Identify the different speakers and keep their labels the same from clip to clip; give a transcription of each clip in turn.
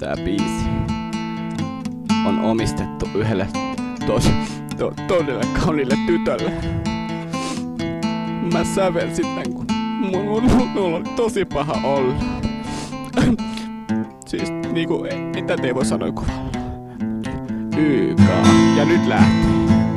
Speaker 1: tää biisi on omistettu yhdelle todella kauniille tytölle. Mä sävelsin tän, kun mulla on tosi paha olla. Siis niinku, mitä te ei voi sanoa kuvalla. YK. Ja nyt lähtee.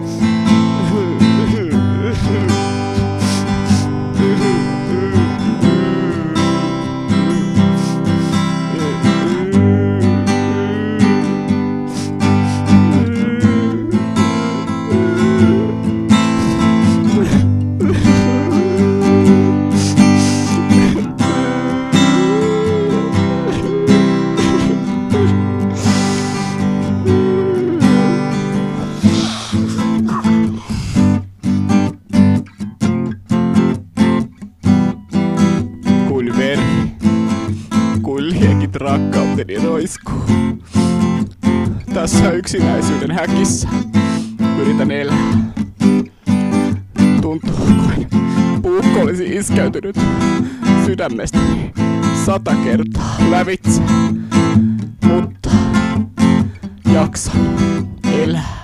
Speaker 1: Kuin veri, kuin liekit rakkauteni roiskuu. Tässä yksinäisyyden häkissä yritän elää. Tuntuu kuin puukko olisi iskäytynyt sydämestäni 100 kertaa lävitse. Mutta jaksan elää.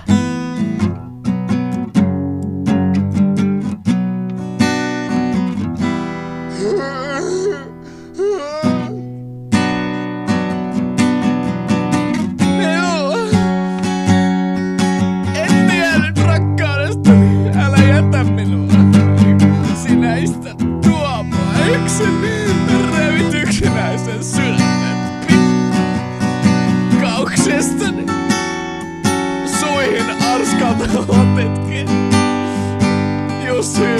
Speaker 2: En tiennyt rakkaudestani, älä jätä minua. Sinä istät tuo mua yksin, revit yksinäisen sydämen pikkauksestani. Suihin arskalta otetkin, jos